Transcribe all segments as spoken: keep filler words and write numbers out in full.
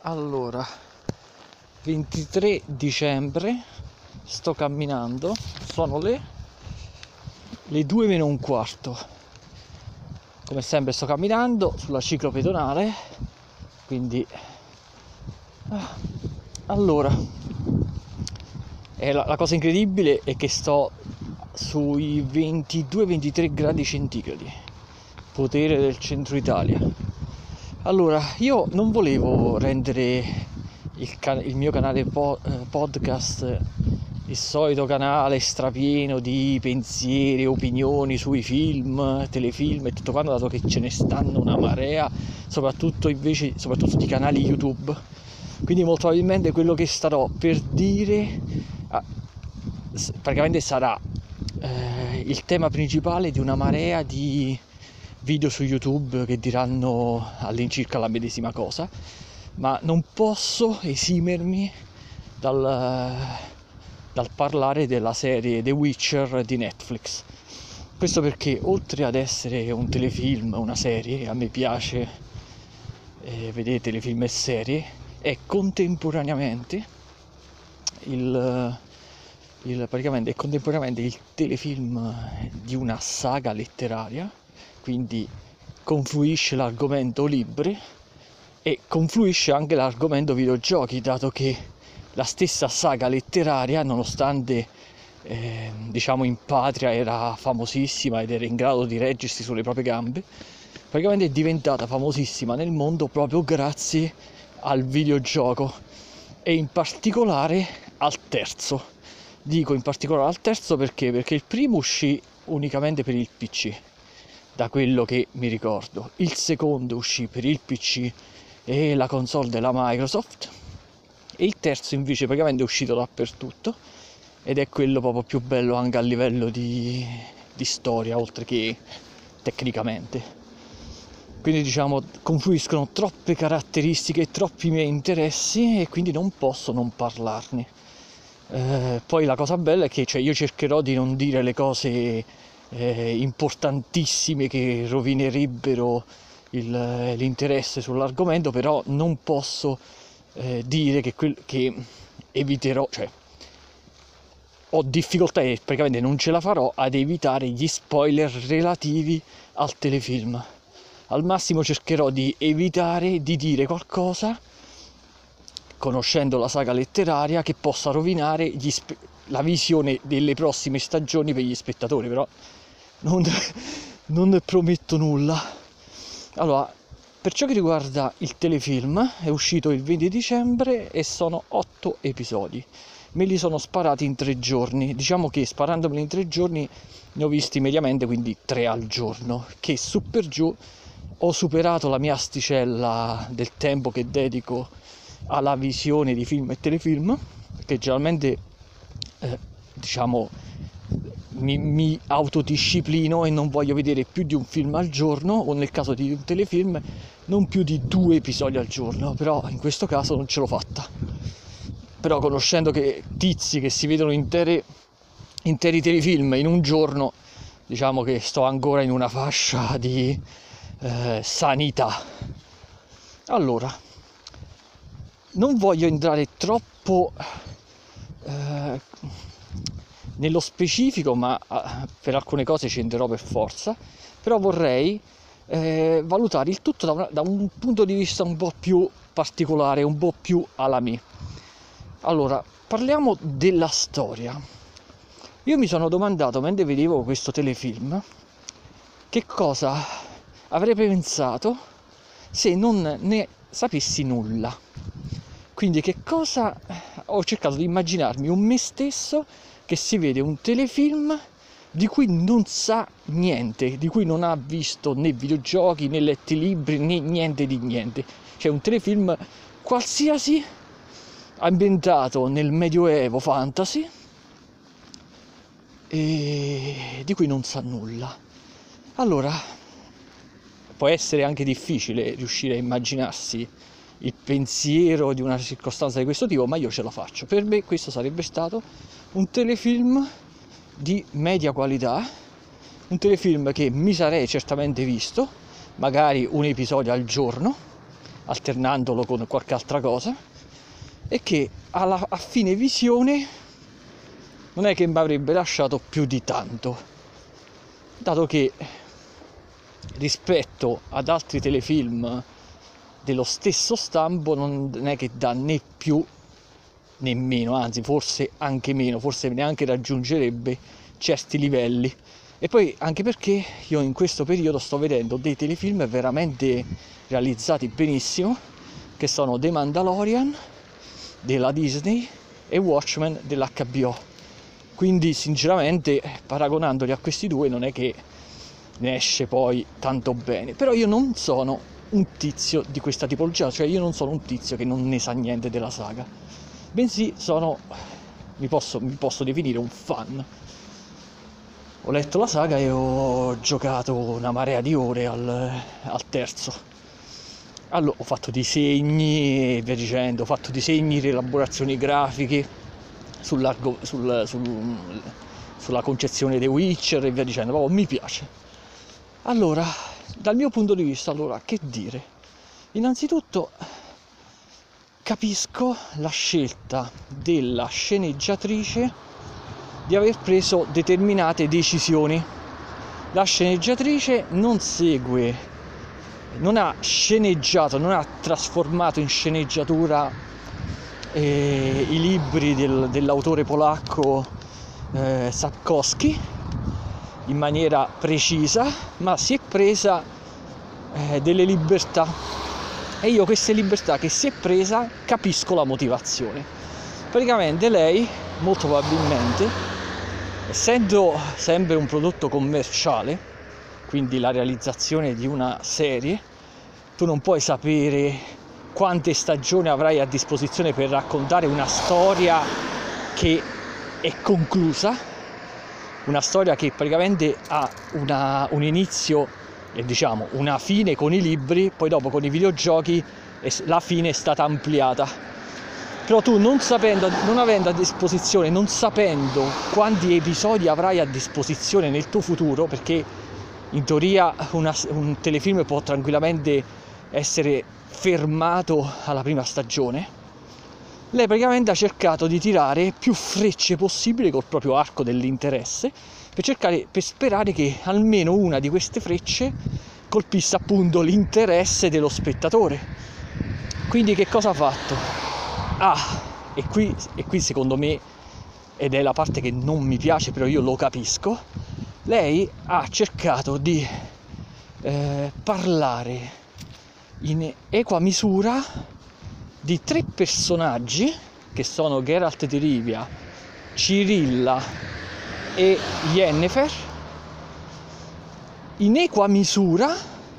Allora, ventitré dicembre, sto camminando, sono le, le due meno un quarto. Come sempre sto camminando sulla ciclopedonale, quindi... ah, allora, e la, la cosa incredibile è che sto sui ventidue ventitré gradi centigradi, potere del centro Italia. Allora, io non volevo rendere il, can- il mio canale po- eh, podcast il solito canale strapieno di pensieri, opinioni sui film, telefilm e tutto quanto, dato che ce ne stanno una marea, soprattutto invece soprattutto di canali YouTube. Quindi molto probabilmente quello che starò per dire ah, praticamente sarà eh, il tema principale di una marea di video su YouTube che diranno all'incirca la medesima cosa, ma non posso esimermi dal, dal parlare della serie The Witcher di Netflix. Questo perché, oltre ad essere un telefilm, una serie, a me piace eh, vedere telefilm e serie, è contemporaneamente il, il, praticamente, è contemporaneamente il telefilm di una saga letteraria, quindi confluisce l'argomento libri e confluisce anche l'argomento videogiochi, dato che la stessa saga letteraria, nonostante eh, diciamo in patria era famosissima ed era in grado di reggersi sulle proprie gambe, praticamente è diventata famosissima nel mondo proprio grazie al videogioco e in particolare al terzo. Dico in particolare al terzo perché? Perché il primo uscì unicamente per il P C, da quello che mi ricordo. Il secondo uscì per il P C e la console della Microsoft, e il terzo invece praticamente è uscito dappertutto ed è quello proprio più bello anche a livello di, di storia, oltre che tecnicamente. Quindi diciamo confluiscono troppe caratteristiche, troppi miei interessi e quindi non posso non parlarne. Eh, poi la cosa bella è che cioè, io cercherò di non dire le cose eh, importantissime che rovinerebbero il, l'interesse sull'argomento, però non posso eh, dire che, quel, che eviterò, cioè ho difficoltà e praticamente non ce la farò ad evitare gli spoiler relativi al telefilm. Al massimo cercherò di evitare di dire qualcosa, conoscendo la saga letteraria, che possa rovinare gli spe- la visione delle prossime stagioni per gli spettatori, però non, non prometto nulla. Allora, per ciò che riguarda il telefilm, è uscito il venti dicembre e sono otto episodi. Me li sono sparati in tre giorni. Diciamo che sparandomeli in tre giorni ne ho visti mediamente, quindi tre al giorno, che su per giù ho superato la mia asticella del tempo che dedico alla visione di film e telefilm, che generalmente eh, diciamo mi, mi autodisciplino e non voglio vedere più di un film al giorno, o nel caso di un telefilm non più di due episodi al giorno, però in questo caso non ce l'ho fatta. Però conoscendo che tizi che si vedono intere, interi telefilm in un giorno, diciamo che sto ancora in una fascia di eh, sanità. Allora, non voglio entrare troppo eh, nello specifico, ma eh, per alcune cose ci entrerò per forza, però vorrei eh, valutare il tutto da, una, da un punto di vista un po' più particolare, un po' più alla me. Allora, parliamo della storia. Io mi sono domandato, mentre vedevo questo telefilm, che cosa avrei pensato se non ne sapessi nulla. Quindi che cosa ho cercato di immaginarmi un me stesso che si vede un telefilm di cui non sa niente, di cui non ha visto né videogiochi né letti libri né niente di niente. Cioè un telefilm qualsiasi ambientato nel medioevo fantasy e di cui non sa nulla. Allora, può essere anche difficile riuscire a immaginarsi il pensiero di una circostanza di questo tipo, ma io ce la faccio. Per me questo sarebbe stato un telefilm di media qualità, un telefilm che mi sarei certamente visto, magari un episodio al giorno, alternandolo con qualche altra cosa, e che alla, a fine visione non è che mi avrebbe lasciato più di tanto, dato che rispetto ad altri telefilm dello stesso stampo non è che dà né più né meno, anzi forse anche meno, forse neanche raggiungerebbe certi livelli. E poi anche perché io in questo periodo sto vedendo dei telefilm veramente realizzati benissimo, che sono The Mandalorian della Disney e Watchmen dell'H B O. Quindi sinceramente, paragonandoli a questi due, non è che ne esce poi tanto bene. Però io non sono un tizio di questa tipologia, cioè io non sono un tizio che non ne sa niente della saga, bensì sono, mi posso, mi posso definire un fan. Ho letto la saga e ho giocato una marea di ore al, al terzo. Allora, ho fatto disegni e via dicendo, ho fatto disegni, rielaborazioni grafiche sul, sul, sulla concezione dei Witcher e via dicendo, proprio mi piace. Allora, dal mio punto di vista, allora, che dire? Innanzitutto capisco la scelta della sceneggiatrice di aver preso determinate decisioni. La sceneggiatrice non segue, non ha sceneggiato, non ha trasformato in sceneggiatura eh, i libri del, dell'autore polacco eh, Sapkowski in maniera precisa, ma si è presa eh, delle libertà, e io queste libertà che si è presa capisco la motivazione. Praticamente lei, molto probabilmente, essendo sempre un prodotto commerciale, quindi la realizzazione di una serie, tu non puoi sapere quante stagioni avrai a disposizione per raccontare una storia che è conclusa, una storia che praticamente ha una, un inizio e diciamo una fine con i libri, poi dopo con i videogiochi la fine è stata ampliata. Però tu non sapendo, non avendo a disposizione, non sapendo quanti episodi avrai a disposizione nel tuo futuro, perché in teoria una, un telefilm può tranquillamente essere fermato alla prima stagione, lei praticamente ha cercato di tirare più frecce possibile col proprio arco dell'interesse, per cercare, per sperare che almeno una di queste frecce colpisse appunto l'interesse dello spettatore. Quindi che cosa ha fatto? Ah, e qui, e qui secondo me, ed è la parte che non mi piace, però io lo capisco, lei ha cercato di eh, parlare in equa misura di tre personaggi che sono Geralt di Rivia, Cirilla e Yennefer, in equa misura,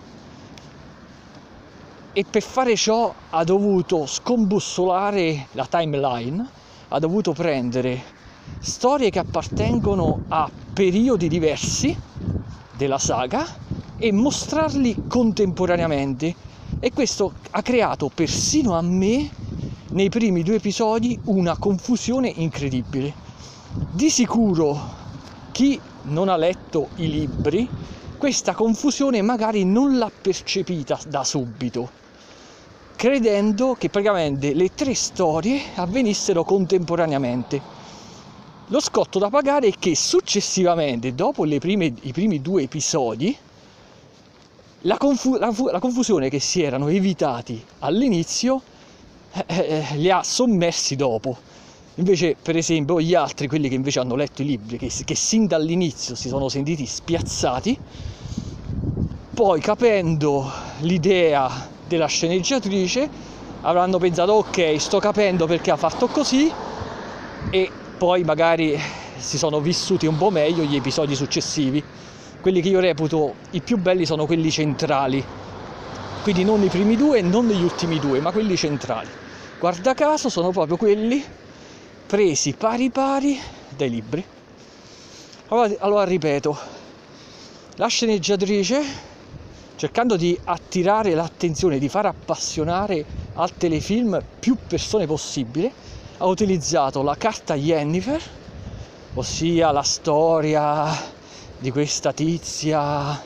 e per fare ciò ha dovuto scombussolare la timeline, ha dovuto prendere storie che appartengono a periodi diversi della saga e mostrarli contemporaneamente, e questo ha creato persino a me nei primi due episodi una confusione incredibile. Di sicuro chi non ha letto i libri questa confusione magari non l'ha percepita da subito, credendo che praticamente le tre storie avvenissero contemporaneamente. Lo scotto da pagare è che successivamente, dopo le prime, i primi due episodi, la, confu- la, la confusione che si erano evitati all'inizio eh, eh, li ha sommersi dopo. Invece, per esempio, gli altri, quelli che invece hanno letto i libri, che, che sin dall'inizio si sono sentiti spiazzati, poi capendo l'idea della sceneggiatrice avranno pensato ok, sto capendo perché ha fatto così, e poi magari si sono vissuti un po' meglio gli episodi successivi. Quelli che io reputo i più belli sono quelli centrali, quindi non i primi due, non gli ultimi due, ma quelli centrali. Guarda caso sono proprio quelli presi pari pari dai libri. Allora, allora ripeto, la sceneggiatrice, cercando di attirare l'attenzione, di far appassionare al telefilm più persone possibile, ha utilizzato la carta Yennefer, ossia la storia di questa tizia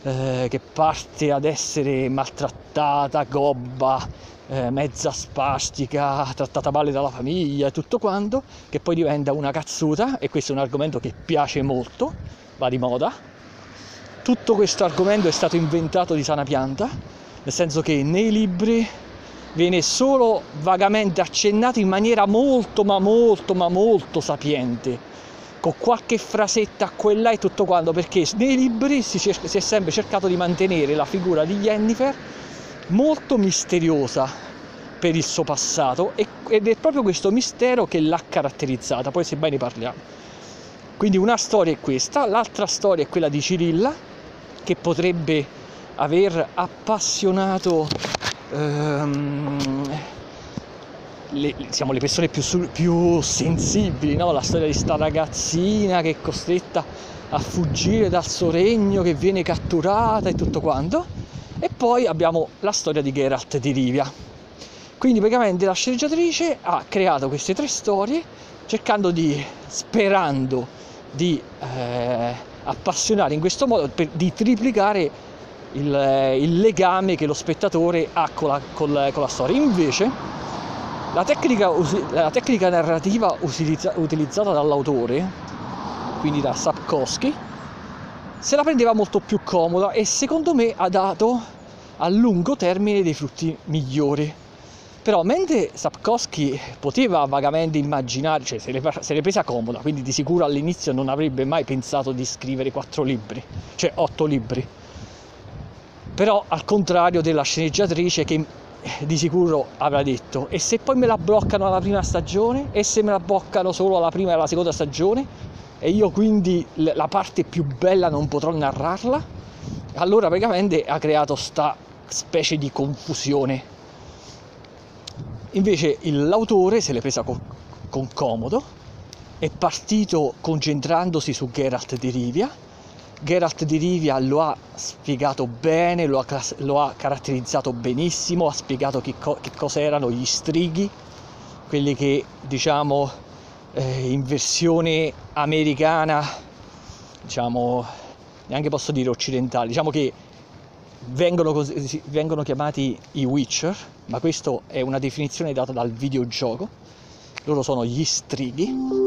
eh, che parte ad essere maltrattata, gobba, eh, mezza spastica, trattata male dalla famiglia e tutto quanto, che poi diventa una cazzuta, e questo è un argomento che piace molto, va di moda. Tutto questo argomento è stato inventato di sana pianta, nel senso che nei libri viene solo vagamente accennato in maniera molto ma molto ma molto sapiente, con qualche frasetta qua e là e tutto quanto, perché nei libri si, cerca, si è sempre cercato di mantenere la figura di Yennefer molto misteriosa per il suo passato, ed è proprio questo mistero che l'ha caratterizzata, poi semmai ne parliamo. Quindi una storia è questa, l'altra storia è quella di Cirilla, che potrebbe aver appassionato ehm, Le, siamo le persone più, più sensibili, no? La storia di sta ragazzina che è costretta a fuggire dal suo regno, che viene catturata e tutto quanto. E poi abbiamo la storia di Geralt di Rivia. Quindi praticamente la sceneggiatrice ha creato queste tre storie cercando di, sperando di eh, appassionare in questo modo, per, di triplicare il, il legame che lo spettatore ha con la, con la, con la storia. Invece La tecnica, la tecnica narrativa utilizza, utilizzata dall'autore, quindi da Sapkowski, se la prendeva molto più comoda e secondo me ha dato a lungo termine dei frutti migliori. Però mentre Sapkowski poteva vagamente immaginare, cioè se l'è, se l'è presa comoda, quindi di sicuro all'inizio non avrebbe mai pensato di scrivere quattro libri, cioè otto libri. Però al contrario della sceneggiatrice, che di sicuro avrà detto: e se poi me la bloccano alla prima stagione, e se me la bloccano solo alla prima e alla seconda stagione, e io quindi la parte più bella non potrò narrarla? Allora praticamente ha creato sta specie di confusione. Invece l'autore se l'è presa con, con comodo, è partito concentrandosi su Geralt di Rivia. Geralt di Rivia lo ha spiegato bene, lo ha, lo ha caratterizzato benissimo, ha spiegato che, co- che cosa erano gli strighi, quelli che, diciamo, eh, in versione americana, diciamo, neanche posso dire occidentale, diciamo che vengono, così, vengono chiamati i Witcher, ma questa è una definizione data dal videogioco. Loro sono gli strighi.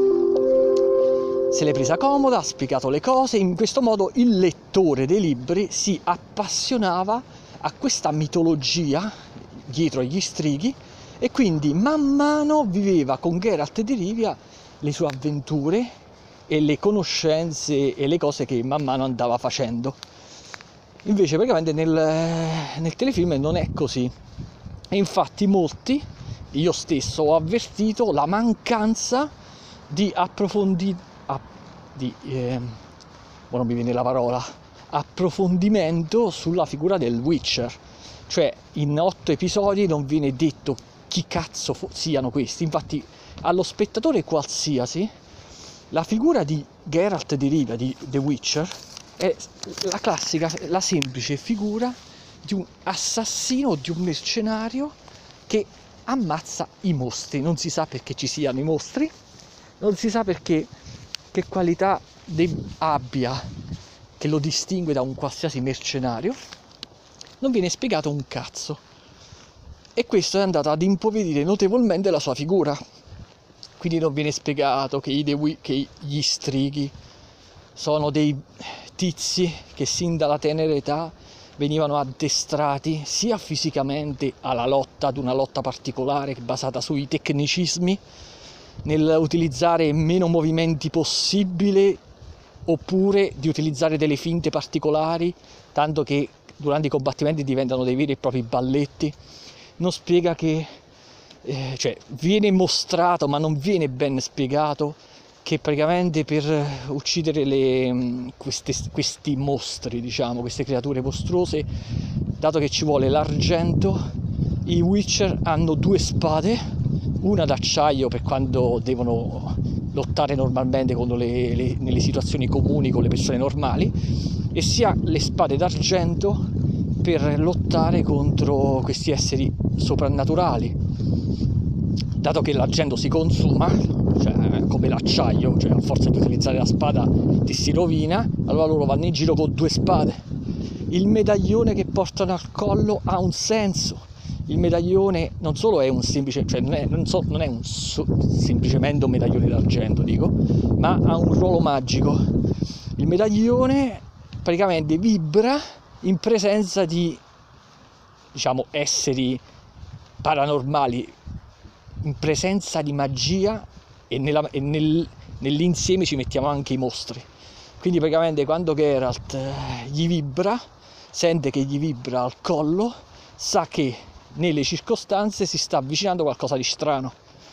Se l'è presa comoda, ha spiegato le cose, in questo modo il lettore dei libri si appassionava a questa mitologia dietro agli strighi, e quindi man mano viveva con Geralt di Rivia le sue avventure e le conoscenze e le cose che man mano andava facendo. Invece praticamente nel, nel telefilm non è così, e infatti molti, io stesso, ho avvertito la mancanza di approfondimento di eh, non mi viene la parola approfondimento sulla figura del Witcher. Cioè in otto episodi non viene detto chi cazzo fo- siano questi. Infatti allo spettatore qualsiasi la figura di Geralt di Rivia, di The Witcher, è la classica, la semplice figura di un assassino, di un mercenario che ammazza i mostri. Non si sa perché ci siano i mostri, non si sa perché, che qualità de- abbia che lo distingue da un qualsiasi mercenario, non viene spiegato un cazzo, e questo è andato ad impoverire notevolmente la sua figura. Quindi non viene spiegato che, i de- che gli strighi sono dei tizi che sin dalla tenera età venivano addestrati sia fisicamente alla lotta, ad una lotta particolare basata sui tecnicismi, nell'utilizzare meno movimenti possibile, oppure di utilizzare delle finte particolari, tanto che durante i combattimenti diventano dei veri e propri balletti. Non spiega che, eh, cioè viene mostrato ma non viene ben spiegato che praticamente per uccidere le, queste, questi mostri, diciamo, queste creature mostruose, dato che ci vuole l'argento, i Witcher hanno due spade, una d'acciaio per quando devono lottare normalmente contro le, le, nelle situazioni comuni con le persone normali, e sia le spade d'argento per lottare contro questi esseri soprannaturali. Dato che l'argento si consuma, cioè come l'acciaio, cioè a forza di utilizzare la spada ti si rovina, allora loro vanno in giro con due spade. il medaglione che portano al collo ha un senso. Il medaglione non solo è un semplice, cioè non è, non so, non è un so, semplicemente un medaglione d'argento, dico, ma ha un ruolo magico. Il medaglione praticamente vibra in presenza di, diciamo, esseri paranormali, in presenza di magia, e, nella, e nel, nell'insieme ci mettiamo anche i mostri. Quindi praticamente quando Geralt gli vibra, sente che gli vibra al collo, sa che nelle circostanze si sta avvicinando qualcosa di strano.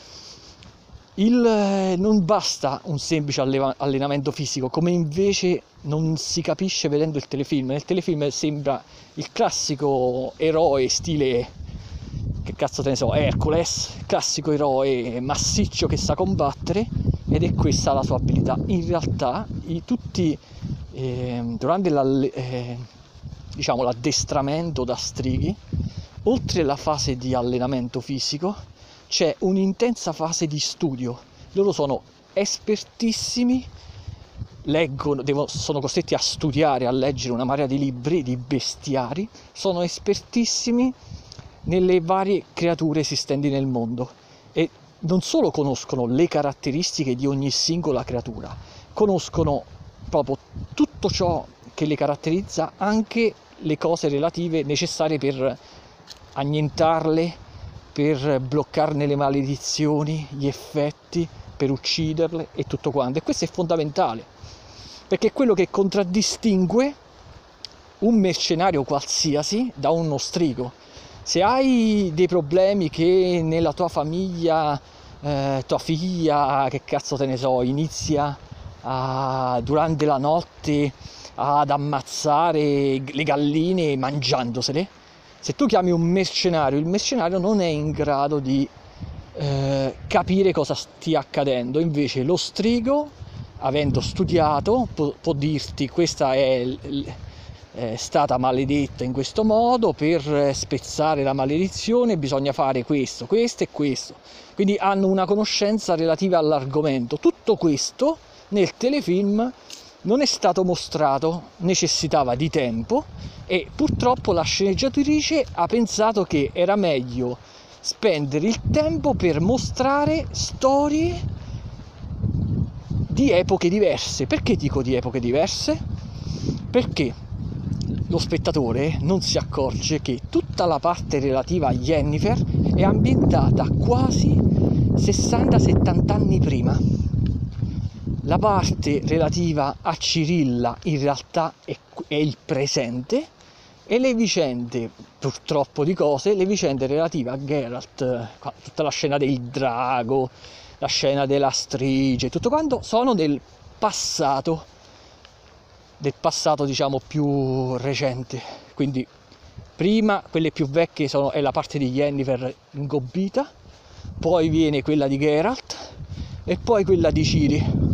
Il, non basta un semplice alleva, allenamento fisico, come invece non si capisce vedendo il telefilm. Nel telefilm sembra il classico eroe stile, che cazzo te ne so, Hercules, classico eroe massiccio che sa combattere, ed è questa la sua abilità. In realtà i, tutti eh, durante la, eh, diciamo, l'addestramento da strighi, oltre alla fase di allenamento fisico, c'è un'intensa fase di studio. Loro sono espertissimi, leggono, devono, sono costretti a studiare, a leggere una marea di libri, di bestiari, sono espertissimi nelle varie creature esistenti nel mondo, e non solo conoscono le caratteristiche di ogni singola creatura, conoscono proprio tutto ciò che le caratterizza, anche le cose relative necessarie per annientarle, per bloccarne le maledizioni, gli effetti, per ucciderle e tutto quanto. E questo è fondamentale, perché è quello che contraddistingue un mercenario qualsiasi da uno strigo. Se hai dei problemi che nella tua famiglia, eh, tua figlia, che cazzo te ne so, inizia a, durante la notte ad ammazzare le galline mangiandosele, se tu chiami un mercenario, il mercenario non è in grado di eh, capire cosa stia accadendo. Invece lo strigo, avendo studiato, può, può dirti: questa è, è stata maledetta in questo modo, per spezzare la maledizione bisogna fare questo, questo e questo. Quindi hanno una conoscenza relativa all'argomento. Tutto questo nel telefilm non è stato mostrato, necessitava di tempo, e purtroppo la sceneggiatrice ha pensato che era meglio spendere il tempo per mostrare storie di epoche diverse. Perché dico di epoche diverse? Perché lo spettatore non si accorge che tutta la parte relativa a Yennefer è ambientata quasi sessanta settanta anni prima. La parte relativa a Cirilla in realtà è, è il presente, e le vicende, purtroppo di cose, le vicende relative a Geralt, tutta la scena del drago, la scena della strige, tutto quanto, sono del passato, del passato diciamo più recente. Quindi prima quelle più vecchie sono, è la parte di Yennefer ingobbita, poi viene quella di Geralt e poi quella di Ciri.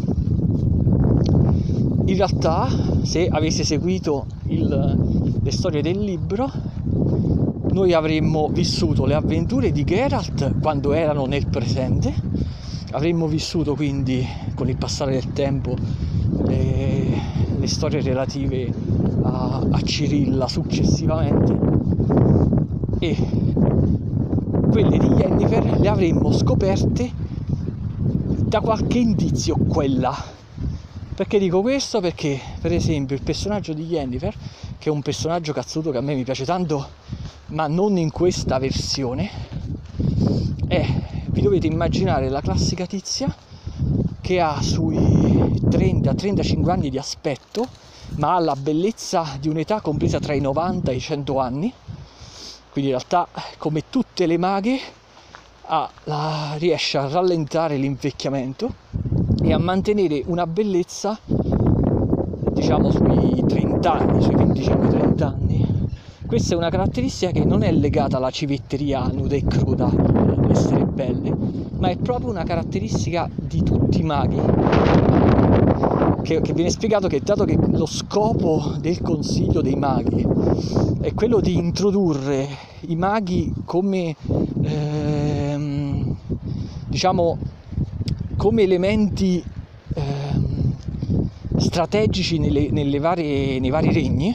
In realtà, se avesse seguito il, le storie del libro, noi avremmo vissuto le avventure di Geralt quando erano nel presente, avremmo vissuto quindi con il passare del tempo le, le storie relative a, a Cirilla successivamente, e quelle di Yennefer le avremmo scoperte da qualche indizio qua e là. Perché dico questo? Perché per esempio il personaggio di Yennefer, che è un personaggio cazzuto che a me mi piace tanto, ma non in questa versione, è, vi dovete immaginare la classica tizia che ha sui trenta trentacinque anni di aspetto, ma ha la bellezza di un'età compresa tra i novanta e i cento anni. Quindi in realtà, come tutte le maghe, ha, la, riesce a rallentare l'invecchiamento e a mantenere una bellezza diciamo sui trenta anni, sui venticinque trenta anni. Questa è una caratteristica che non è legata alla civetteria nuda e cruda, all'essere belle, ma è proprio una caratteristica di tutti i maghi, che, che viene spiegato che, dato che lo scopo del Consiglio dei Maghi è quello di introdurre i maghi come ehm, diciamo come elementi ehm, strategici nelle, nelle varie, nei vari regni,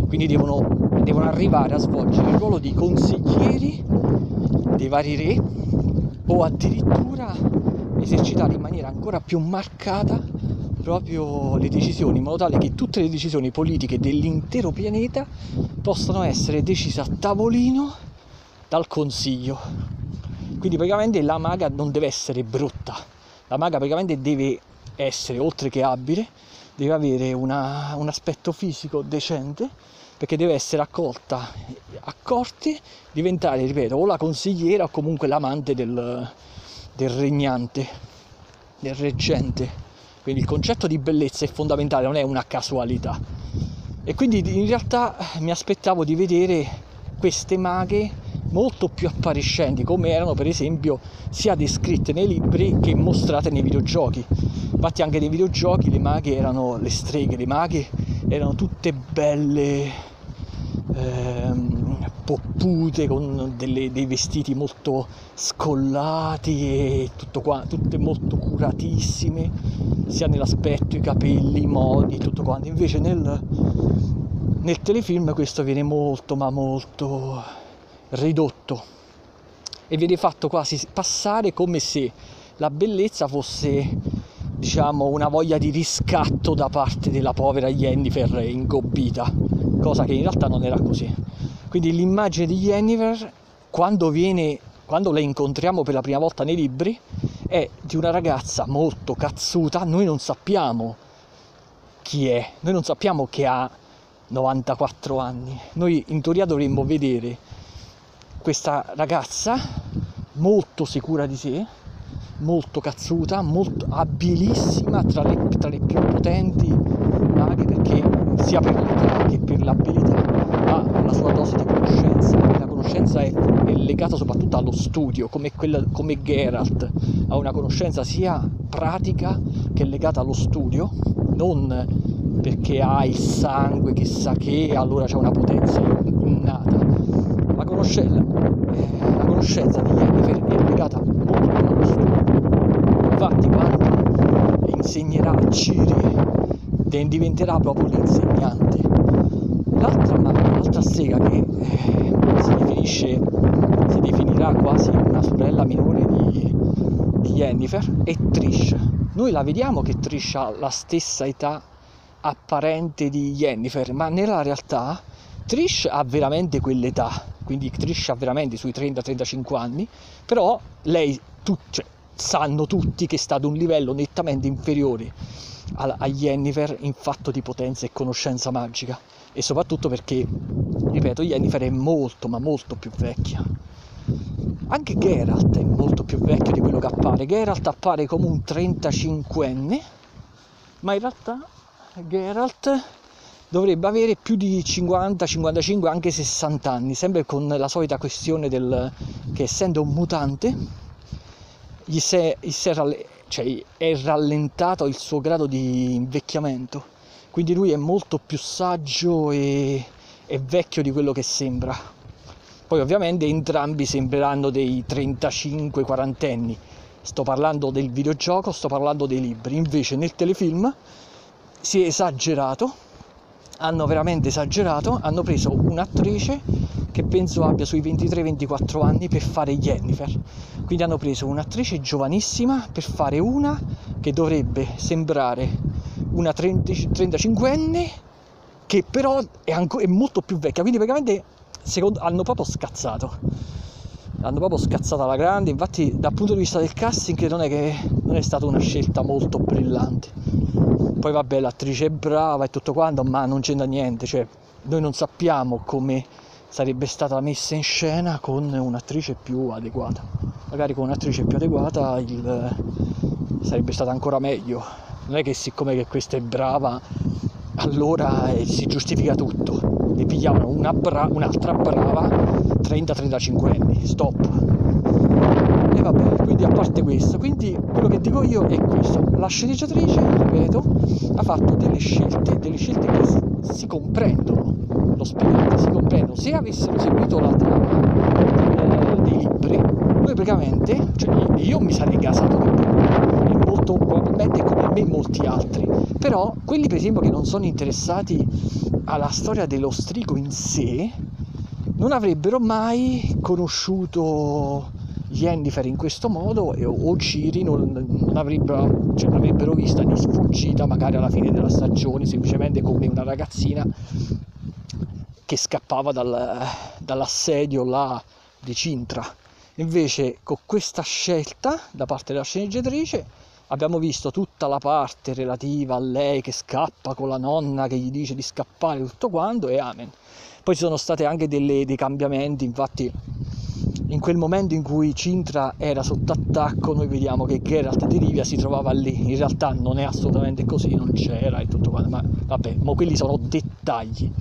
quindi devono, devono arrivare a svolgere il ruolo di consiglieri dei vari re, o addirittura esercitare in maniera ancora più marcata proprio le decisioni, in modo tale che tutte le decisioni politiche dell'intero pianeta possano essere decise a tavolino dal consiglio. Quindi praticamente la maga non deve essere brutta, la maga praticamente deve essere, oltre che abile, deve avere una, un aspetto fisico decente, perché deve essere accolta a corte, diventare, ripeto, o la consigliera o comunque l'amante del, del regnante, del reggente. Quindi il concetto di bellezza è fondamentale, non è una casualità. E quindi in realtà mi aspettavo di vedere queste maghe molto più appariscenti, come erano per esempio sia descritte nei libri che mostrate nei videogiochi. Infatti anche nei videogiochi le maghe erano, le streghe, le maghe erano tutte belle, ehm, poppute, con delle, dei vestiti molto scollati e tutto qua, tutte molto curatissime, sia nell'aspetto, i capelli, i modi, tutto quanto. Invece nel, nel telefilm questo viene molto ma molto ridotto e viene fatto quasi passare come se la bellezza fosse, diciamo, una voglia di riscatto da parte della povera Yennefer ingobbita, cosa che in realtà non era così. Quindi l'immagine di Yennefer, quando viene, quando la incontriamo per la prima volta nei libri, è di una ragazza molto cazzuta. Noi non sappiamo chi è, noi non sappiamo che ha novantaquattro anni. Noi in teoria dovremmo vedere questa ragazza molto sicura di sé, molto cazzuta, molto abilissima, tra le, tra le più potenti maghe, perché sia per l'età che per l'abilità ha una sua dose di conoscenza. La conoscenza è, è legata soprattutto allo studio, come, quella, come Geralt ha una conoscenza sia pratica che legata allo studio, non perché ha il sangue chissà che allora c'è una potenza innata. La, conosce, la, la conoscenza di Yennefer è legata molto allo studio. Infatti quando insegnerà a Ciri diventerà proprio l'insegnante. L'altra, l'altra strega che eh, si definisce, si definirà quasi una sorella minore di, di Yennefer è Trish. Noi la vediamo che Trish ha la stessa età apparente di Yennefer, ma nella realtà Trish ha veramente quell'età, quindi Trish ha veramente sui trenta trentacinque anni, però lei, tu, cioè, sanno tutti che sta ad un livello nettamente inferiore a, a Yennefer in fatto di potenza e conoscenza magica, e soprattutto perché, ripeto, Yennefer è molto ma molto più vecchia. Anche Geralt è molto più vecchio di quello che appare. Geralt appare come un trentacinquenne, ma in realtà Geralt dovrebbe avere più di cinquanta cinquantacinque, anche sessanta anni, sempre con la solita questione del che essendo un mutante gli si, gli si è, cioè, è rallentato il suo grado di invecchiamento, quindi lui è molto più saggio e, e vecchio di quello che sembra. Poi ovviamente entrambi sembreranno dei trentacinque quarantenni, sto parlando del videogioco, sto parlando dei libri. Invece nel telefilm si è esagerato, hanno veramente esagerato, hanno preso un'attrice che penso abbia sui ventitré ventiquattro anni per fare Yennefer, quindi hanno preso un'attrice giovanissima per fare una che dovrebbe sembrare una trentacinquenne che però è, anco, è molto più vecchia, quindi praticamente secondo, hanno proprio scazzato hanno proprio scazzato alla grande. Infatti dal punto di vista del casting non è che non è stata una scelta molto brillante. Poi vabbè, l'attrice è brava e tutto quanto, ma non c'entra niente, cioè noi non sappiamo come sarebbe stata messa in scena con un'attrice più adeguata. Magari con un'attrice più adeguata il, sarebbe stata ancora meglio. Non è che siccome che questa è brava allora eh, si giustifica tutto. Ne pigliavano una bra- un'altra brava trenta trentacinque anni, stop. E vabbè, quindi a parte questo, quindi quello che dico io è questo: la sceneggiatrice, ripeto, ha fatto delle scelte, delle scelte che si, si comprendono, lo spirito, si comprendono. Se avessero seguito la trama eh, dei libri, noi praticamente, cioè io mi sarei gasato di più, e molto probabilmente come me molti altri, però quelli per esempio che non sono interessati alla storia dello strigo in sé, non avrebbero mai conosciuto Yennefer in questo modo, e, o Ciri non, non avrebbero, cioè, l'avrebbero vista di sfuggita magari alla fine della stagione, semplicemente come una ragazzina che scappava dal, dall'assedio là di Cintra. Invece con questa scelta da parte della sceneggiatrice abbiamo visto tutta la parte relativa a lei che scappa con la nonna che gli dice di scappare, tutto quanto, e amen. Poi ci sono state anche delle, dei cambiamenti, infatti in quel momento in cui Cintra era sotto attacco noi vediamo che Geralt di Rivia si trovava lì, in realtà non è assolutamente così, non c'era e tutto quanto, ma vabbè, ma quelli sono dettagli.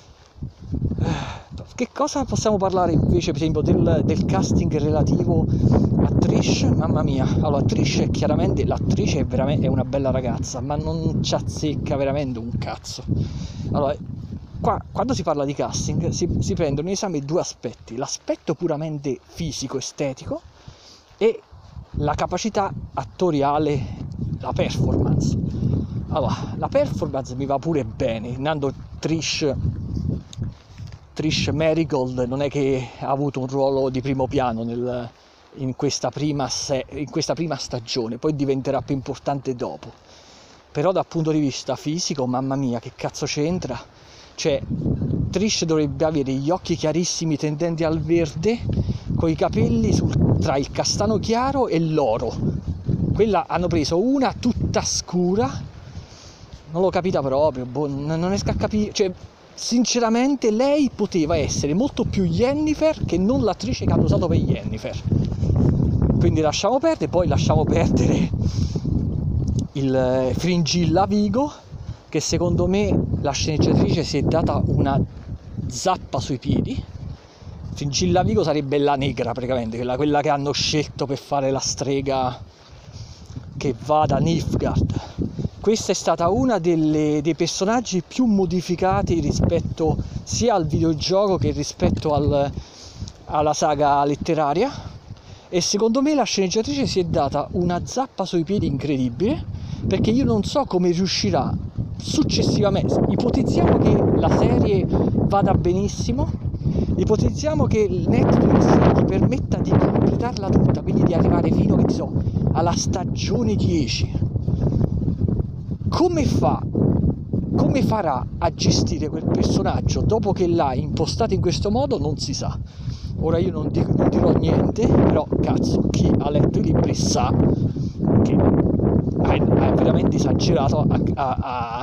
Che cosa possiamo parlare invece, per esempio, del, del casting relativo a Trish? Mamma mia, allora Trish è chiaramente, l'attrice è veramente è una bella ragazza, ma non ci azzecca veramente un cazzo. Allora, qua, quando si parla di casting si, si prendono in esame due aspetti: l'aspetto puramente fisico, estetico, e la capacità attoriale, la performance. Allora, la performance mi va pure bene, intanto Trish Trish Merigold non è che ha avuto un ruolo di primo piano nel, in, questa prima se, in questa prima stagione, poi diventerà più importante dopo. Però dal punto di vista fisico, mamma mia, che cazzo c'entra? Cioè, Trish dovrebbe avere gli occhi chiarissimi tendenti al verde, con i capelli sul, tra il castano chiaro e l'oro. Quella hanno preso una tutta scura, non l'ho capita proprio, boh, non riesco a capire, cioè sinceramente lei poteva essere molto più Yennefer che non l'attrice che hanno usato per Yennefer. Quindi lasciamo perdere, poi lasciamo perdere il Fringilla Vigo, che secondo me la sceneggiatrice si è data una zappa sui piedi. Fringilla Vigo sarebbe la negra praticamente, quella, quella che hanno scelto per fare la strega che va da Nilfgaard. Questa è stata una delle, dei personaggi più modificati rispetto sia al videogioco che rispetto al, alla saga letteraria, e secondo me la sceneggiatrice si è data una zappa sui piedi incredibile, perché io non so come riuscirà successivamente. Ipotizziamo che la serie vada benissimo, ipotizziamo che Netflix gli permetta di completarla tutta, quindi di arrivare fino, che so, alla stagione dieci. Come fa, come farà a gestire quel personaggio dopo che l'ha impostato in questo modo non si sa. Ora io non, dico, non dirò niente, però cazzo, chi ha letto i libri sa che ha veramente esagerato a, a, a,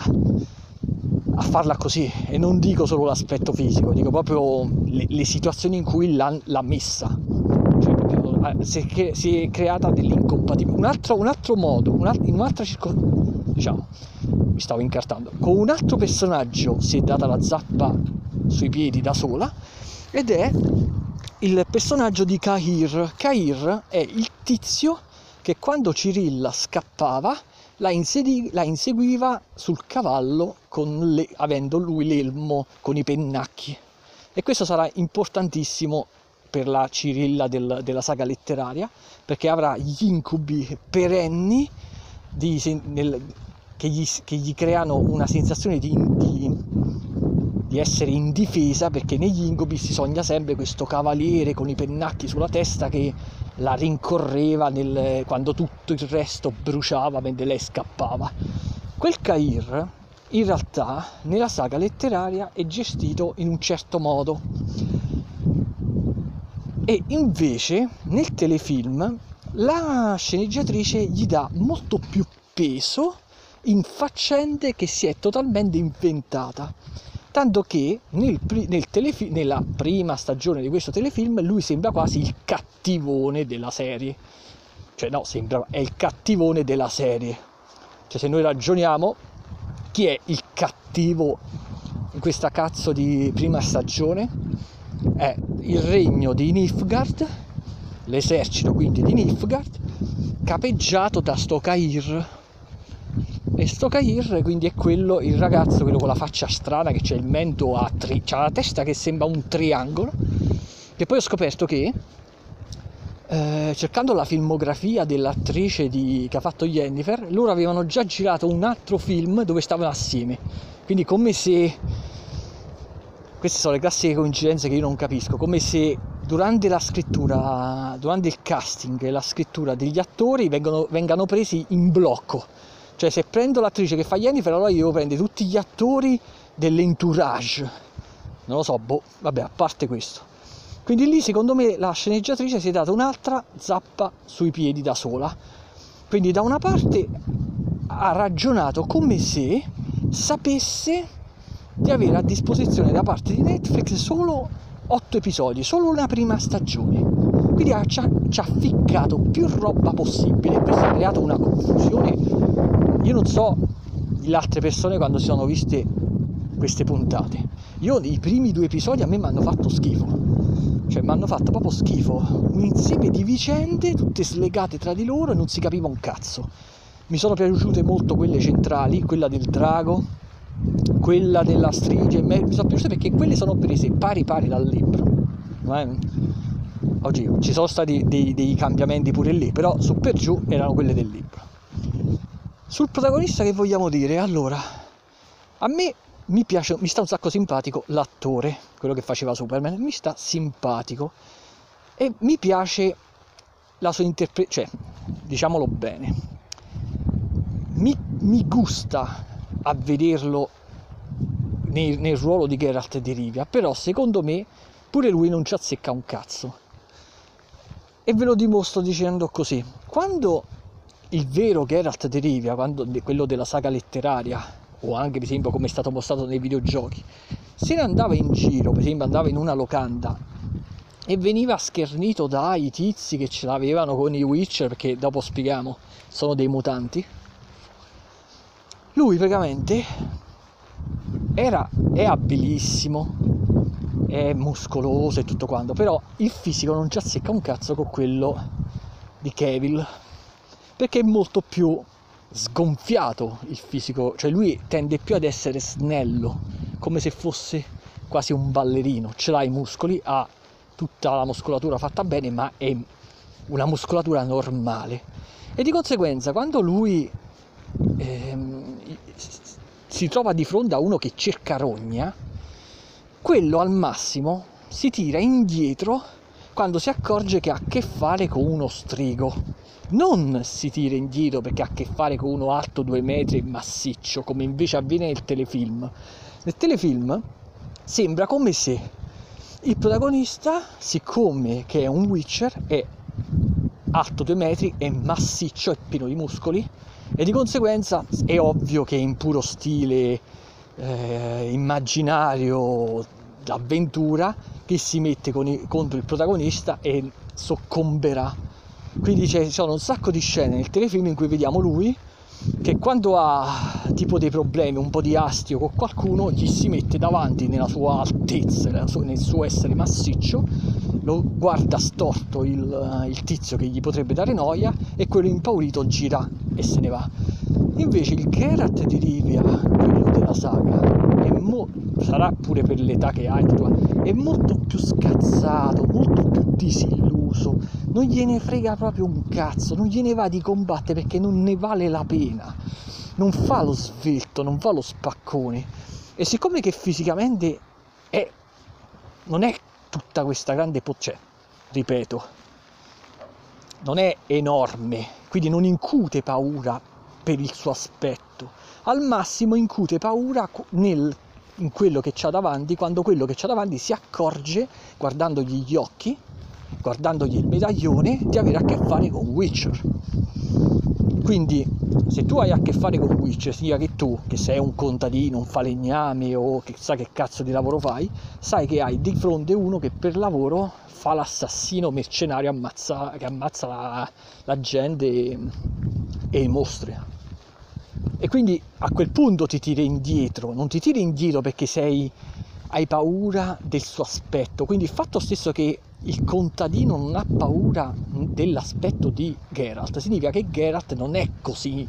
a farla così, e non dico solo l'aspetto fisico, dico proprio le, le situazioni in cui l'ha, l'ha messa. Cioè, proprio, si, è, si è creata dell'incompatibilità. Un altro, un altro modo, un altro, in un'altra circostanza, diciamo, mi stavo incartando, con un altro personaggio si è data la zappa sui piedi da sola, ed è il personaggio di Cahir. Cahir è il tizio che quando Cirilla scappava la, insedi- la inseguiva sul cavallo con le- avendo lui l'elmo con i pennacchi, e questo sarà importantissimo per la Cirilla del, della saga letteraria, perché avrà gli incubi perenni di, nel, che, gli, che gli creano una sensazione di, di, di essere indifesa, perché negli incubi si sogna sempre questo cavaliere con i pennacchi sulla testa che la rincorreva nel, quando tutto il resto bruciava mentre lei scappava. Quel Cahir in realtà nella saga letteraria è gestito in un certo modo, e invece nel telefilm la sceneggiatrice gli dà molto più peso in faccende che si è totalmente inventata, tanto che nel, nel telefilm, nella prima stagione di questo telefilm lui sembra quasi il cattivone della serie, cioè no, sembra, è il cattivone della serie. Cioè, se noi ragioniamo, chi è il cattivo in questa cazzo di prima stagione? È il regno di Nilfgaard, l'esercito quindi di Nilfgaard, capeggiato da sto Cahir. E sto Cahir quindi è quello, il ragazzo, quello con la faccia strana, che c'è il mento a tri- c'ha la testa che sembra un triangolo, che poi ho scoperto che eh, cercando la filmografia dell'attrice di, che ha fatto Yennefer, loro avevano già girato un altro film dove stavano assieme, quindi come se queste sono le classiche coincidenze che io non capisco, come se durante la scrittura, durante il casting e la scrittura degli attori vengono, vengano presi in blocco. Cioè se prendo l'attrice che fa Jennifer, allora io devo prendere tutti gli attori dell'entourage. Non lo so, boh, vabbè, a parte questo. Quindi lì secondo me la sceneggiatrice si è data un'altra zappa sui piedi da sola. Quindi da una parte ha ragionato come se sapesse di avere a disposizione da parte di Netflix solo otto episodi, solo una prima stagione. Quindi ha, ci, ha, ci ha ficcato più roba possibile. Questo ha creato una confusione. Io non so le altre persone quando si sono viste queste puntate. Io i primi due episodi a me mi hanno fatto schifo. Cioè mi hanno fatto proprio schifo. Un insieme di vicende tutte slegate tra di loro e non si capiva un cazzo. Mi sono piaciute molto quelle centrali, quella del drago, quella della strige. Mi sono piaciute perché quelle sono prese pari pari dal libro. Eh? Oggi ci sono stati dei, dei cambiamenti pure lì, però su per giù erano quelle del libro. Sul protagonista che vogliamo dire? Allora, a me mi piace, mi sta un sacco simpatico l'attore, quello che faceva Superman, mi sta simpatico e mi piace la sua interpretazione, cioè, diciamolo bene, mi, mi gusta a vederlo nel, nel ruolo di Geralt di Rivia, però secondo me pure lui non ci azzecca un cazzo. E ve lo dimostro dicendo così: quando il vero Geralt di Rivia, quando, quello della saga letteraria, o anche per esempio come è stato mostrato nei videogiochi, se ne andava in giro, per esempio andava in una locanda e veniva schernito dai tizi che ce l'avevano con i Witcher, perché dopo spieghiamo sono dei mutanti, lui praticamente era, è abilissimo, è muscoloso e tutto quanto, però il fisico non ci azzecca un cazzo con quello di Cavill, perché è molto più sgonfiato il fisico, cioè lui tende più ad essere snello, come se fosse quasi un ballerino, ce l'ha i muscoli, ha tutta la muscolatura fatta bene, ma è una muscolatura normale, e di conseguenza quando lui ehm, si trova di fronte a uno che cerca rogna, quello al massimo si tira indietro quando si accorge che ha a che fare con uno strigo. Non si tira indietro perché ha a che fare con uno alto due metri e massiccio, come invece avviene nel telefilm. Nel telefilm sembra come se il protagonista, siccome che è un Witcher, è alto due metri, è massiccio, è pieno di muscoli, e di conseguenza è ovvio che in puro stile eh, immaginario d'avventura che si mette con i, contro il protagonista e soccomberà. Quindi ci sono un sacco di scene nel telefilm in cui vediamo lui che quando ha tipo dei problemi, un po' di astio con qualcuno, gli si mette davanti nella sua altezza, nel suo essere massiccio, lo guarda storto il, il tizio che gli potrebbe dare noia, e quello impaurito gira e se ne va. Invece il Geralt di Rivia, quello della saga, è mo- sarà pure per l'età che ha, è molto più scazzato, molto più disilluso, non gliene frega proprio un cazzo, non gliene va di combattere perché non ne vale la pena, non fa lo svelto, non fa lo spaccone, e siccome che fisicamente è, non è tutta questa grande po- cioè, ripeto, non è enorme, quindi non incute paura per il suo aspetto, al massimo incute paura nel, in quello che c'ha davanti, quando quello che c'ha davanti si accorge, guardandogli gli occhi, guardandogli il medaglione, di avere a che fare con Witcher. Quindi se tu hai a che fare con Witcher, significa che tu, che sei un contadino, un falegname o che sa che cazzo di lavoro fai, sai che hai di fronte uno che per lavoro fa l'assassino mercenario, ammazza, che ammazza la, la gente e, e i mostri. E quindi a quel punto ti tiri indietro, non ti tiri indietro perché sei, hai paura del suo aspetto. Quindi il fatto stesso che il contadino non ha paura dell'aspetto di Geralt significa che Geralt non è così,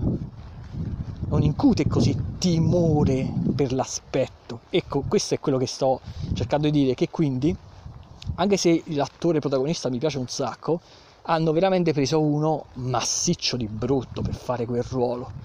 non incute così timore per l'aspetto. Ecco, questo è quello che sto cercando di dire, che quindi, anche se l'attore protagonista mi piace un sacco, hanno veramente preso uno massiccio di brutto per fare quel ruolo.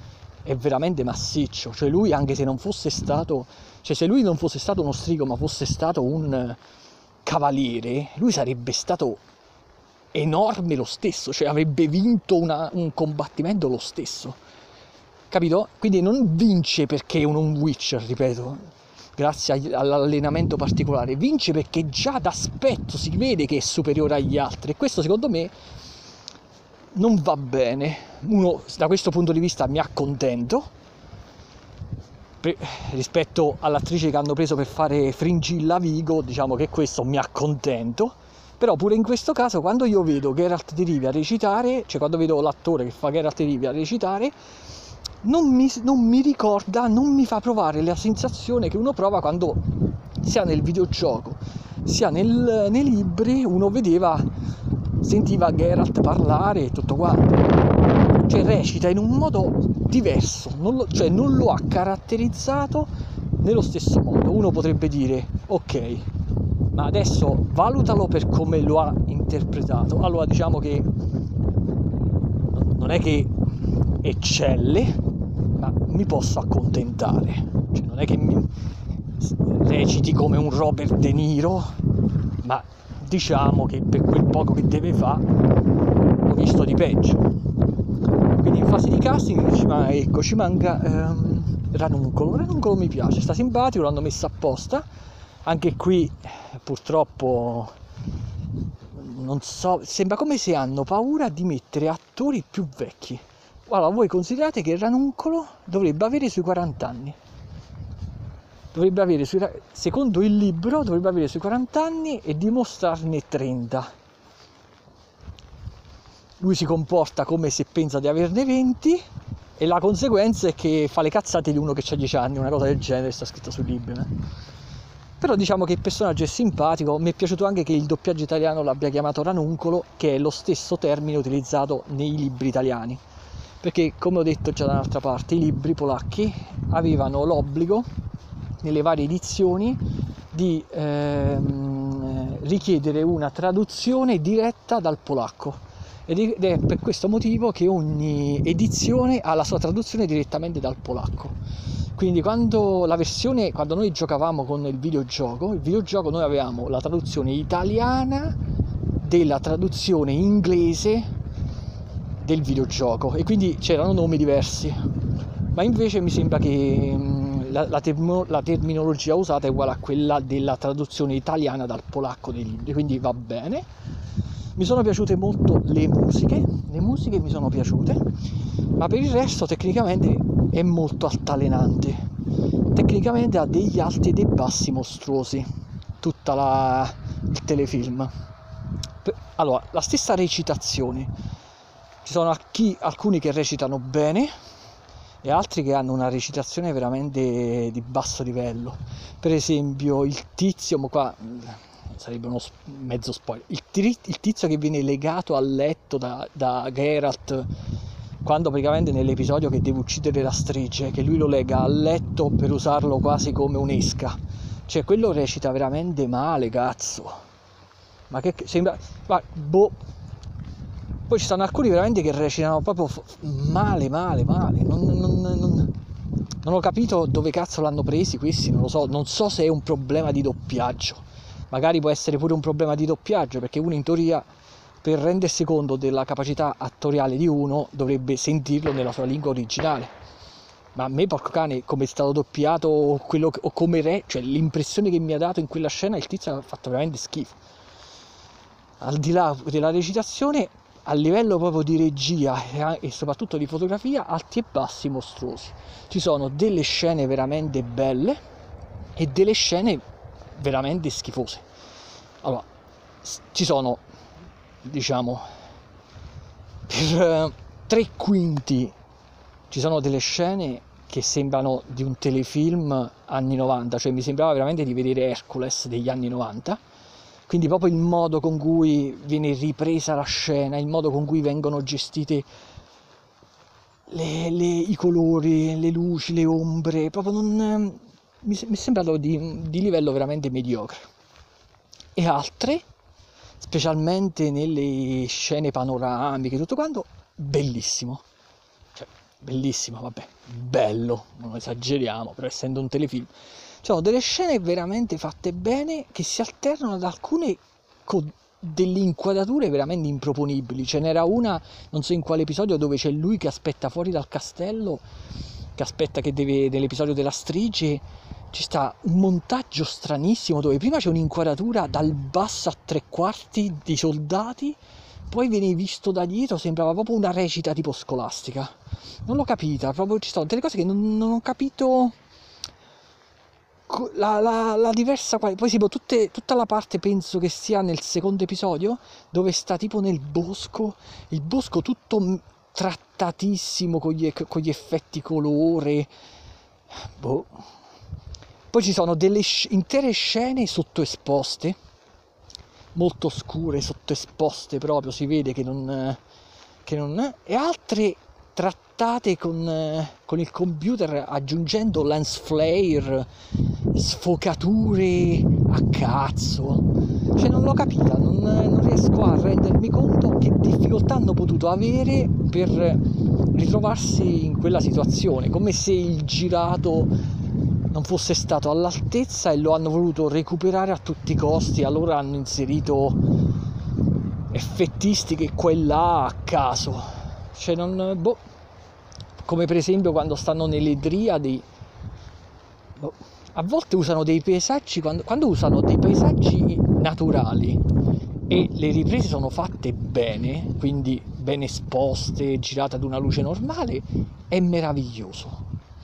è veramente massiccio, cioè lui, anche se non fosse stato, cioè se lui non fosse stato uno strigo ma fosse stato un cavaliere, lui sarebbe stato enorme lo stesso, cioè avrebbe vinto una, un combattimento lo stesso, capito? Quindi non vince perché è un, un Witcher, ripeto, grazie all'allenamento particolare, vince perché già d'aspetto si vede che è superiore agli altri, e questo secondo me non va bene. Uno, da questo punto di vista, mi accontento per, rispetto all'attrice che hanno preso per fare Fringilla Vigo, diciamo che questo mi accontento. Però pure in questo caso, quando io vedo Geralt di Rivia recitare, cioè quando vedo l'attore che fa Geralt di Rivia recitare, non mi, non mi ricorda, non mi fa provare la sensazione che uno prova quando sia nel videogioco sia nel, nei libri uno vedeva, sentiva Geralt parlare e tutto quanto, cioè recita in un modo diverso, non lo, cioè non lo ha caratterizzato nello stesso modo. Uno potrebbe dire ok, ma adesso valutalo per come lo ha interpretato. Allora diciamo che non è che eccelle, ma mi posso accontentare, cioè non è che mi reciti come un Robert De Niro, ma diciamo che per quel poco che deve fare ho visto di peggio. Quindi in fase di casting ci, ma, ecco, ci manca ehm, Ranuncolo. Ranuncolo mi piace, sta simpatico, l'hanno messo apposta. Anche qui purtroppo non so, sembra come se hanno paura di mettere attori più vecchi. Allora, voi considerate che Ranuncolo dovrebbe avere sui quaranta anni. Dovrebbe avere, sui, secondo il libro, dovrebbe avere sui quaranta anni e dimostrarne trenta. Lui si comporta come se pensa di averne venti e la conseguenza è che fa le cazzate di uno che ha dieci anni, una cosa del genere, sta scritto sul libro. Eh? Però diciamo che il personaggio è simpatico. Mi è piaciuto anche che il doppiaggio italiano l'abbia chiamato Ranuncolo, che è lo stesso termine utilizzato nei libri italiani. Perché, come ho detto già da un'altra parte, i libri polacchi avevano l'obbligo, nelle varie edizioni, di ehm, richiedere una traduzione diretta dal polacco. Ed è per questo motivo che ogni edizione ha la sua traduzione direttamente dal polacco. Quindi quando la versione, quando noi giocavamo con il videogioco, il videogioco noi avevamo la traduzione italiana della traduzione inglese del videogioco, e quindi c'erano nomi diversi, ma invece mi sembra che mh, la, la, termo, la terminologia usata è uguale a quella della traduzione italiana dal polacco dei libri, quindi va bene. Mi sono piaciute molto le musiche, le musiche mi sono piaciute, ma per il resto tecnicamente è molto altalenante, tecnicamente ha degli alti e dei bassi mostruosi, tutta la, il telefilm. Allora, la stessa recitazione, ci sono chi, alcuni che recitano bene e altri che hanno una recitazione veramente di basso livello. Per esempio il tizio, ma qua sarebbe uno mezzo spoiler, il, il tizio che viene legato al letto da, da Geralt, quando praticamente nell'episodio che deve uccidere la strige, che lui lo lega al letto per usarlo quasi come un'esca, cioè quello recita veramente male, cazzo, ma che sembra, ma, boh. Poi ci stanno alcuni veramente che recitano proprio male, male, male. Non, non, non, non ho capito dove cazzo l'hanno presi questi, non lo so. Non so se è un problema di doppiaggio. Magari può essere pure un problema di doppiaggio, perché uno in teoria, per rendersi conto della capacità attoriale di uno, dovrebbe sentirlo nella sua lingua originale. Ma a me, porco cane, come è stato doppiato o, quello, o come re, cioè l'impressione che mi ha dato in quella scena, il tizio ha fatto veramente schifo. Al di là della recitazione, a livello proprio di regia e soprattutto di fotografia, alti e bassi mostruosi. Ci sono delle scene veramente belle e delle scene veramente schifose. Allora, ci sono, diciamo, per tre quinti ci sono delle scene che sembrano di un telefilm anni novanta, cioè mi sembrava veramente di vedere Hercules degli anni novanta. Quindi proprio il modo con cui viene ripresa la scena, il modo con cui vengono gestite le, le, i colori, le luci, le ombre, proprio non, mi, mi è sembrato di, di livello veramente mediocre. E altre, specialmente nelle scene panoramiche, tutto quanto, bellissimo. Cioè, bellissimo, vabbè, bello, non esageriamo, però essendo un telefilm, ci sono delle scene veramente fatte bene che si alternano ad alcune con delle inquadrature veramente improponibili. Ce n'era una, non so in quale episodio, dove c'è lui che aspetta fuori dal castello, che aspetta che deve, nell'episodio della strige, ci sta un montaggio stranissimo dove prima c'è un'inquadratura dal basso a tre quarti di soldati, poi viene visto da dietro, sembrava proprio una recita tipo scolastica. Non l'ho capita, proprio ci sono delle cose che non, non ho capito la, la, la diversa. Poi tipo tutte, tutta la parte, penso che sia nel secondo episodio, dove sta tipo nel bosco, il bosco tutto trattatissimo con gli, con gli effetti colore, boh. Poi ci sono delle intere scene sottoesposte, molto scure, sottoesposte proprio, si vede che non, che non e altre trattate con, con il computer, aggiungendo lens flare, sfocature a cazzo. Cioè non l'ho capita, non, non riesco a rendermi conto che difficoltà hanno potuto avere per ritrovarsi in quella situazione, come se il girato non fosse stato all'altezza e lo hanno voluto recuperare a tutti i costi. Allora hanno inserito effettistiche qua e là a caso, cioè non, boh, come per esempio quando stanno nelle Driadi, boh, a volte usano dei paesaggi, quando, quando usano dei paesaggi naturali e le riprese sono fatte bene, quindi ben esposte, girate ad una luce normale, è meraviglioso.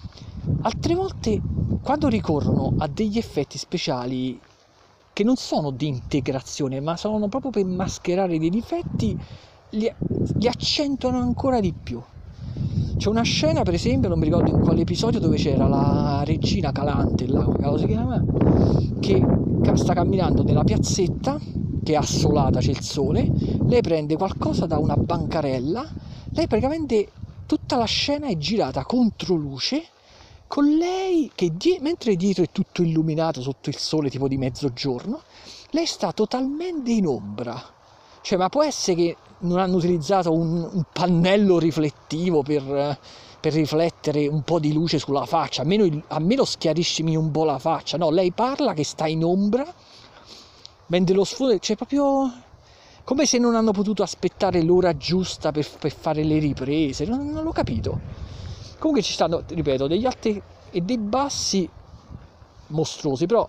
Altre volte, quando ricorrono a degli effetti speciali che non sono di integrazione, ma sono proprio per mascherare dei difetti, li, li accentuano ancora di più. C'è una scena, per esempio, non mi ricordo in quale episodio, dove c'era la regina Calante, là, come si chiama, che sta camminando nella piazzetta, che è assolata, c'è il sole, lei prende qualcosa da una bancarella, lei praticamente, tutta la scena è girata contro luce, con lei che die- mentre dietro è tutto illuminato sotto il sole tipo di mezzogiorno, lei sta totalmente in ombra. Cioè, ma può essere che non hanno utilizzato un, un pannello riflettivo per, per riflettere un po' di luce sulla faccia, almeno, il, almeno schiariscimi un po' la faccia. No, lei parla che sta in ombra, mentre lo sfondo, cioè proprio come se non hanno potuto aspettare l'ora giusta per, per fare le riprese. Non, non l'ho capito. Comunque ci stanno, ripeto, degli alti e dei bassi mostruosi, però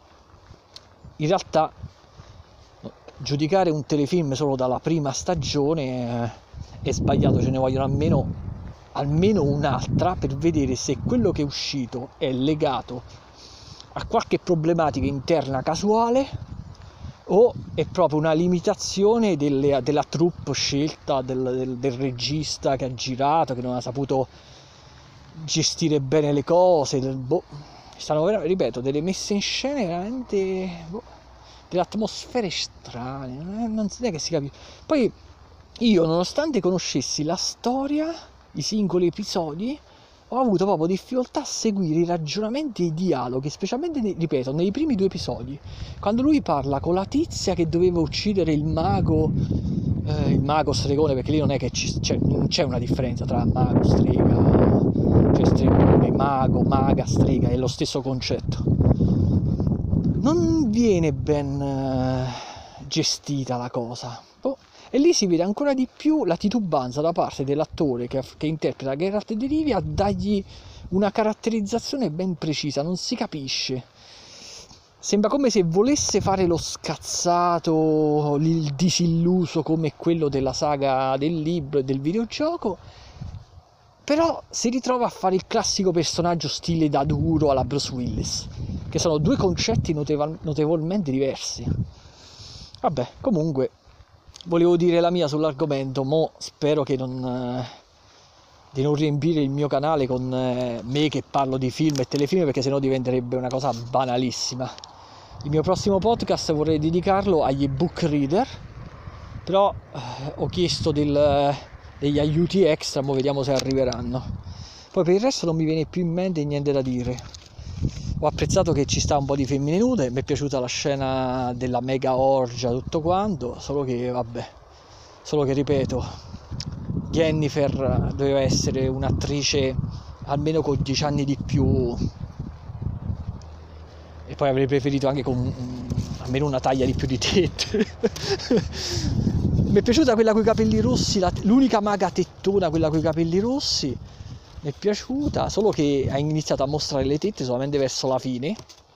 in realtà giudicare un telefilm solo dalla prima stagione è sbagliato. Ce ne vogliono almeno, almeno un'altra per vedere se quello che è uscito è legato a qualche problematica interna casuale o è proprio una limitazione delle, della troupe scelta, del, del, del regista che ha girato, che non ha saputo gestire bene le cose. Del, boh, stanno, ripeto, delle messe in scena veramente, boh, delle atmosfere strane, non si è che si capisce. Poi io, nonostante conoscessi la storia, i singoli episodi, ho avuto proprio difficoltà a seguire i ragionamenti e i dialoghi, specialmente, ripeto, nei primi due episodi, quando lui parla con la tizia che doveva uccidere il mago, eh, il mago stregone, perché lì non è che ci, c'è, non c'è una differenza tra mago, strega, cioè stregone, mago, maga, strega, è lo stesso concetto. Non viene ben eh, gestita la cosa. Oh. E lì si vede ancora di più la titubanza da parte dell'attore che, che interpreta Geralt di Rivia a dargli una caratterizzazione ben precisa, non si capisce. Sembra come se volesse fare lo scazzato, il disilluso come quello della saga del libro e del videogioco, però si ritrova a fare il classico personaggio stile da duro alla Bruce Willis, che sono due concetti notevol- notevolmente diversi. Vabbè, comunque volevo dire la mia sull'argomento, mo spero che non, eh, di non riempire il mio canale con eh, me che parlo di film e telefilm, perché sennò diventerebbe una cosa banalissima. Il mio prossimo podcast vorrei dedicarlo agli book reader, però eh, ho chiesto del, degli aiuti extra, mo vediamo se arriveranno. Poi per il resto non mi viene più in mente niente da dire. Ho apprezzato che ci sta un po' di femmine nude, mi è piaciuta la scena della mega orgia, tutto quanto, solo che vabbè, solo che ripeto, Jennifer doveva essere un'attrice almeno con dieci anni di più, e poi avrei preferito anche con um, almeno una taglia di più di tette. Mi è piaciuta quella con i capelli rossi, la, l'unica maga tettona, quella con i capelli rossi, mi è piaciuta, solo che ha iniziato a mostrare le tette solamente verso la fine.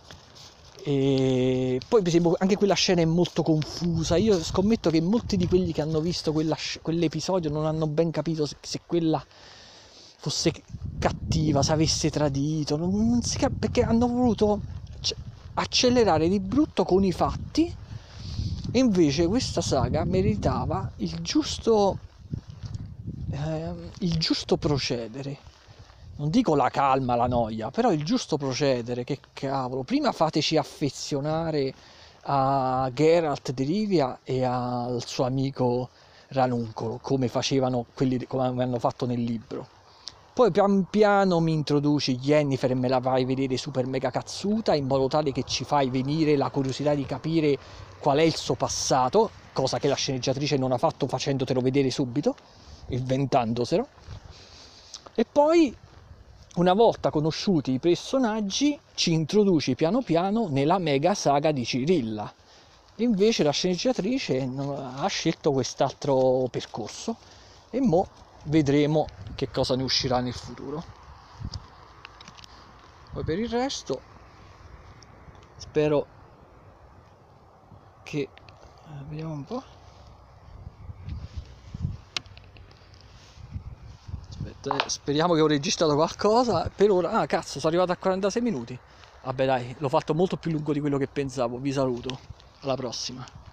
E poi per esempio anche quella scena è molto confusa. Io scommetto che molti di quelli che hanno visto quella, quell'episodio non hanno ben capito se, se quella fosse cattiva, se avesse tradito, non, non si cap- perché hanno voluto accelerare di brutto con i fatti, e invece questa saga meritava il giusto eh, il giusto procedere. Non dico la calma, la noia, però il giusto procedere. Che cavolo, prima fateci affezionare a Geralt di Rivia e al suo amico Ranuncolo, come facevano quelli, come hanno fatto nel libro. Poi pian piano mi introduci Jennifer e me la fai vedere super mega cazzuta, in modo tale che ci fai venire la curiosità di capire qual è il suo passato, cosa che la sceneggiatrice non ha fatto facendotelo vedere subito, inventandoselo. E poi, una volta conosciuti i personaggi, ci introduci piano piano nella mega saga di Cirilla. Invece la sceneggiatrice ha scelto quest'altro percorso, e mo vedremo che cosa ne uscirà nel futuro. Poi per il resto spero che vediamo un po'. Aspetta, speriamo che ho registrato qualcosa. Per ora, ah cazzo, sono arrivato a quarantasei minuti. Vabbè dai, l'ho fatto molto più lungo di quello che pensavo. Vi saluto, alla prossima.